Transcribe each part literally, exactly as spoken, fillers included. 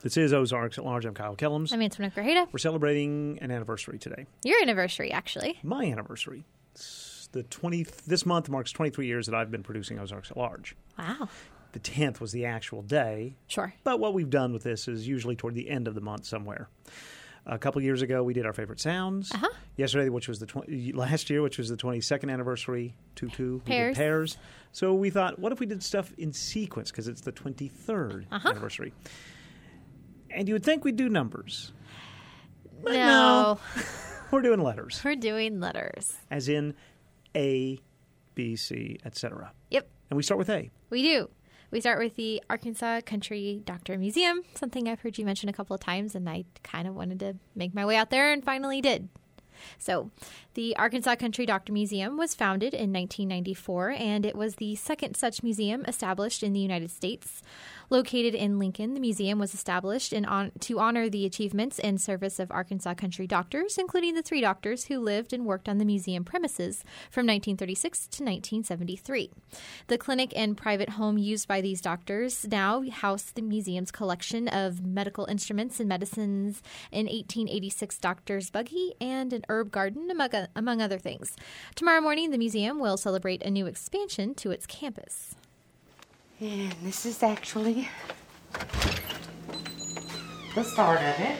This is Ozarks at Large. I'm Kyle Kellums. I'm Antoinette Grajeda. We're celebrating an anniversary today. Your anniversary, actually. My anniversary. It's the twentieth. This month marks twenty-three years that I've been producing Ozarks at Large. Wow. The tenth was the actual day. Sure. But what we've done with this is usually toward the end of the month somewhere. A couple years ago, we did our favorite sounds. Uh-huh. Yesterday, which was the tw- last year, which was the twenty-second anniversary, two two. Pairs. We did pairs. So we thought, what if we did stuff in sequence because it's the twenty-third uh-huh. anniversary? And you would think we'd do numbers. But no. no. We're doing letters. We're doing letters. As in A, B, C, et cetera. Yep. And we start with A. We do. We start with the Arkansas Country Doctor Museum, something I've heard you mention a couple of times, and I kind of wanted to make my way out there and finally did. So, the Arkansas Country Doctor Museum was founded in nineteen ninety-four, and it was the second such museum established in the United States. Located in Lincoln, the museum was established in on, to honor the achievements and service of Arkansas country doctors, including the three doctors who lived and worked on the museum premises from nineteen thirty-six to nineteen seventy-three. The clinic and private home used by these doctors now house the museum's collection of medical instruments and medicines, an eighteen eighty-six doctor's buggy, and an herb garden, among, among other things. Tomorrow morning, the museum will celebrate a new expansion to its campus. And this is actually the start of it.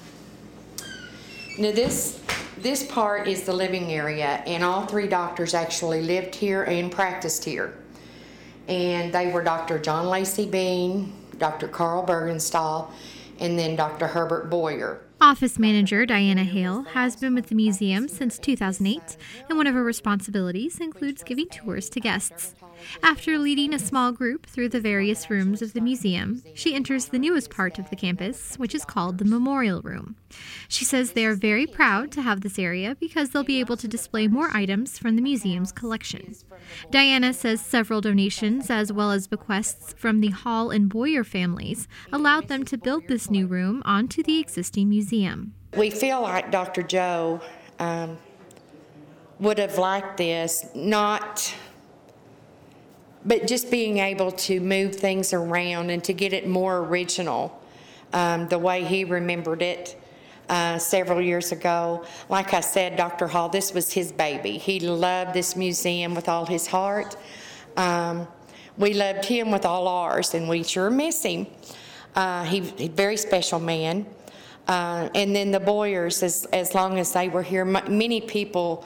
Now this this part is the living area, and all three doctors actually lived here and practiced here. And they were Doctor John Lacey Bean, Doctor Carl Bergenstahl, and then Doctor Herbert Boyer. Office manager Diana Hale has been with the museum since two thousand eight, and one of her responsibilities includes giving tours to guests. After leading a small group through the various rooms of the museum, she enters the newest part of the campus, which is called the Memorial Room. She says they are very proud to have this area because they'll be able to display more items from the museum's collection. Diana says several donations, as well as bequests from the Hall and Boyer families, allowed them to build this new room onto the existing museum. We feel like Doctor Joe um, would have liked this, not... but just being able to move things around and to get it more original, um, the way he remembered it uh, several years ago. Like I said, Doctor Hall, this was his baby. He loved this museum with all his heart. Um, we loved him with all ours, and we sure miss him. Uh, he, he very special man. Uh, and then the Boyers, as, as long as they were here, m- many people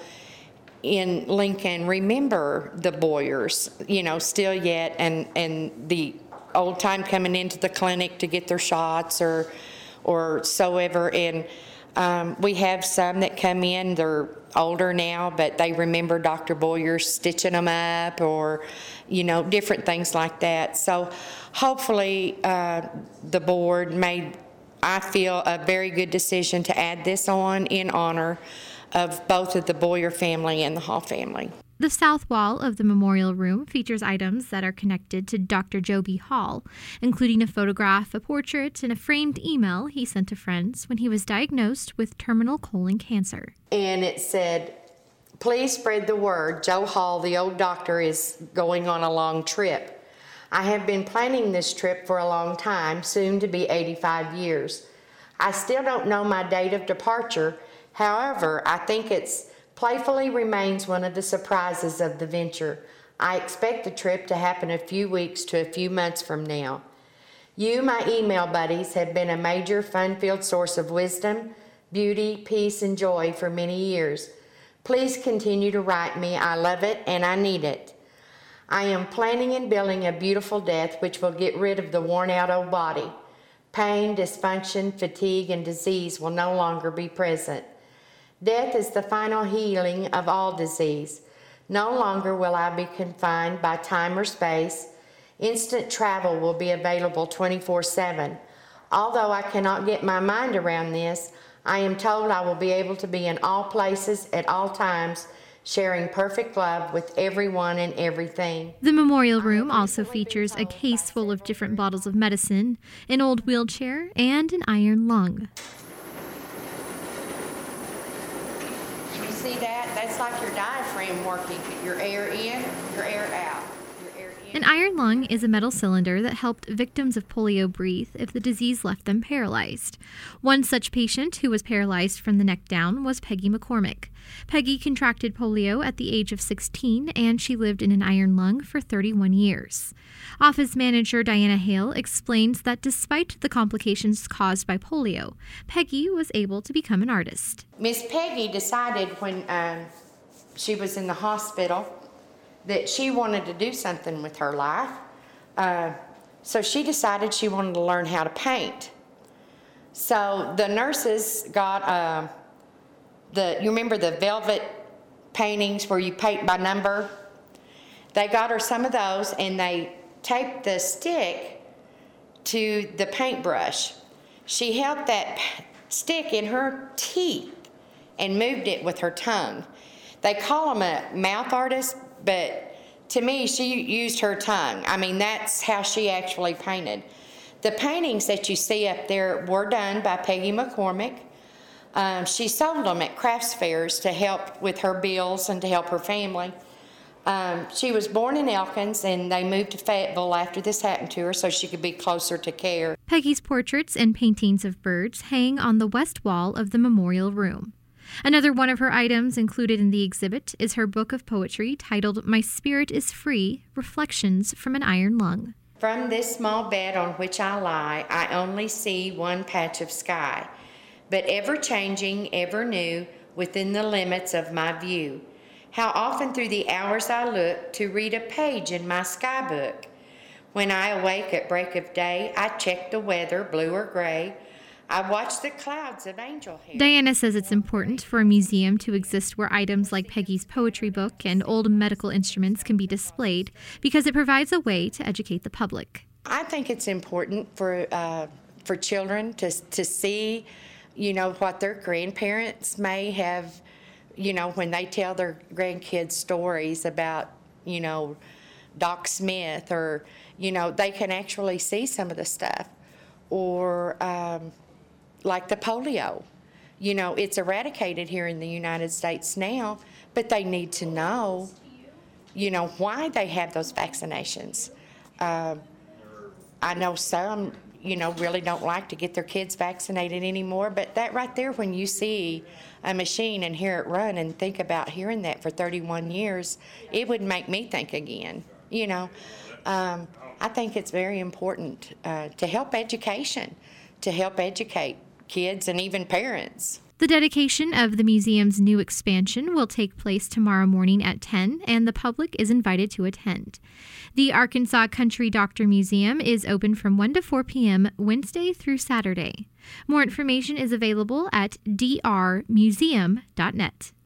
in Lincoln remember the Boyers, you know, still yet, and, and the old time coming into the clinic to get their shots or or so ever. And um, we have some that come in, they're older now, but they remember Doctor Boyer stitching them up or, you know, different things like that. So hopefully uh, the board made, I feel, a very good decision to add this on in honor of both of the Boyer family and the Hall family. The south wall of the Memorial Room features items that are connected to Doctor Joby Hall, including a photograph, a portrait, and a framed email he sent to friends when he was diagnosed with terminal colon cancer. And it said, "Please spread the word. Joe Hall, the old doctor, is going on a long trip. I have been planning this trip for a long time, soon to be eighty-five years. I still don't know my date of departure. However, I think it's playfully remains one of the surprises of the venture. I expect the trip to happen a few weeks to a few months from now. You, my email buddies, have been a major fun-filled source of wisdom, beauty, peace, and joy for many years. Please continue to write me. I love it and I need it. I am planning and building a beautiful death which will get rid of the worn-out old body. Pain, dysfunction, fatigue, and disease will no longer be present. Death is the final healing of all disease. No longer will I be confined by time or space. Instant travel will be available twenty-four seven. Although I cannot get my mind around this, I am told I will be able to be in all places at all times, sharing perfect love with everyone and everything." The Memorial Room also features a case full of different bottles of medicine, an old wheelchair, and an iron lung. You see that? That's like your diaphragm working. Your air in, your air out. Your air in. An iron lung is a metal cylinder that helped victims of polio breathe if the disease left them paralyzed. One such patient who was paralyzed from the neck down was Peggy McCormick. Peggy contracted polio at the age of sixteen, and she lived in an iron lung for thirty-one years. Office manager Diana Hale explains that despite the complications caused by polio, Peggy was able to become an artist. Miss Peggy decided when um, she was in the hospital that she wanted to do something with her life. Uh, so she decided she wanted to learn how to paint. So the nurses got, uh, the you remember the velvet paintings where you paint by number? They got her some of those, and they taped the stick to the paintbrush. She held that stick in her teeth and moved it with her tongue. They call them a mouth artist, but to me, she used her tongue. I mean, that's how she actually painted. The paintings that you see up there were done by Peggy McCormick. Um, she sold them at crafts fairs to help with her bills and to help her family. Um, she was born in Elkins, and they moved to Fayetteville after this happened to her so she could be closer to care. Peggy's portraits and paintings of birds hang on the west wall of the memorial room. Another one of her items included in the exhibit is her book of poetry titled My Spirit is Free, Reflections from an Iron Lung. From this small bed on which I lie, I only see one patch of sky, but ever changing, ever new, within the limits of my view. How often through the hours I look to read a page in my sky book. When I awake at break of day, I check the weather, blue or gray. I watch the clouds of angel hair. Diana says it's important for a museum to exist where items like Peggy's poetry book and old medical instruments can be displayed because it provides a way to educate the public. I think it's important for uh, for children to to see, you know, what their grandparents may have, you know, when they tell their grandkids stories about, you know, Doc Smith, or, you know, they can actually see some of the stuff. Or um, like the polio. You know, it's eradicated here in the United States now, but they need to know, you know, why they have those vaccinations. Uh, I know some, you know, really don't like to get their kids vaccinated anymore, but that right there, when you see a machine and hear it run and think about hearing that for thirty-one years, it would make me think again, you know. Um, I think it's very important uh, to help education, to help educate kids and even parents. The dedication of the museum's new expansion will take place tomorrow morning at ten, and the public is invited to attend. The Arkansas Country Doctor Museum is open from one to four p.m. Wednesday through Saturday. More information is available at d r museum dot net.